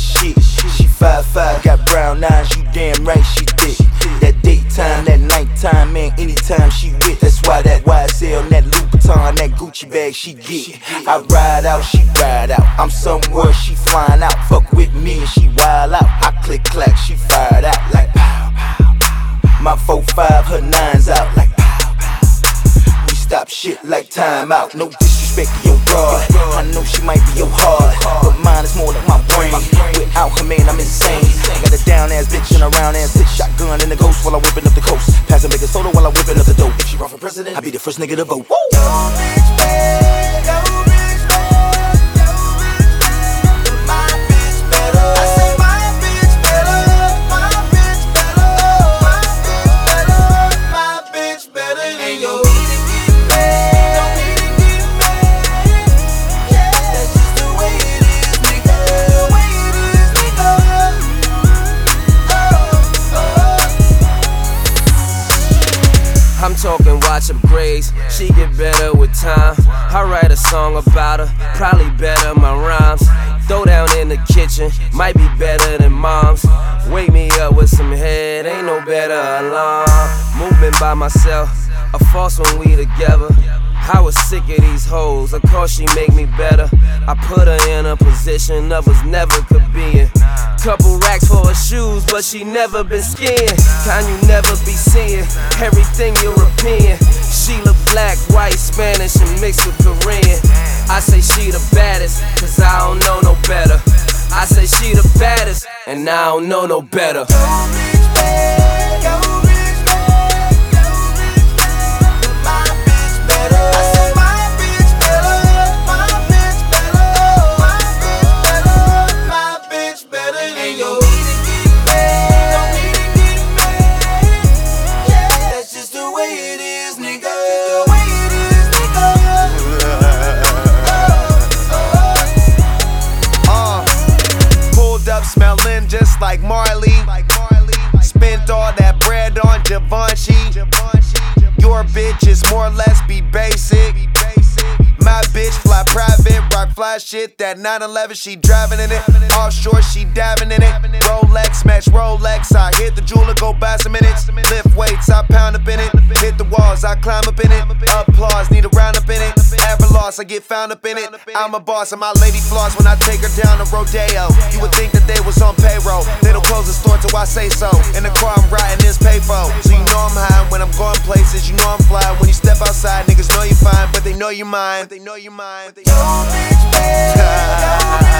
shit. She 5'5", got brown eyes, you damn right she thick. That daytime, that nighttime, man, anytime she with. That's why that YSL, that Louboutin, that Gucci bag she get. I ride out, she ride out. I'm somewhere, she flying out. Fuck with me and she wild out. I click clack, she fired out like pow pow pow. My 4-5, her 9's out like pow pow. We stop shit like time out. No disrespect to your broad. I know she might be your heart, but mine is more like my brain. Without her, man, I'm insane. Got a down ass bitch and a round ass bitch. Shotgun in the ghost while I'm whipping up the coast. Passing big soda while I'm whipping up the dope. If she run for president, I'll be the first nigga to vote. Woo! Yo, bitch, bad, yo, bitch, bad, yo, bitch, bad. My bitch better. I say my bitch better. My bitch better. My bitch better. My bitch better than your. I'm talking watch upgrades, she get better with time. I write a song about her, probably better my rhymes. Throw down in the kitchen, might be better than mom's. Wake me up with some head, ain't no better alarm. Movement by myself, a false when we together. I was sick of these hoes, of course she make me better. I put her in a position others never could be in. Couple racks for her shoes, but she never been skiing. Kind you never be seeing, everything European. She look black, white, Spanish, and mixed with Korean. I say she the baddest, cause I don't know no better. I say she the baddest, and I don't know no better. Yo, bitch, bad, yo. Smelling just like Marley. Spent all that bread on Givenchy. Your bitch is more or less be basic. My bitch fly private, rock fly shit. That 911, she driving in it. Offshore, she diving in it. Rolex, match Rolex. I hit the jeweler, go buy some minutes. Lift weights, I pound up in it. Hit the walls, I climb up in it. Applause, need a round up in it. Ever lost, I get found up in it. I'm a boss, and my lady floss when I take her down to rodeo. You would think that they was on payroll. They don't close the store till I say so. In the car I'm riding this payphone. So you know I'm high when I'm going places. You know I'm fly. When you step outside, niggas know you fine, but they know you mine. Yo, bitch, bad.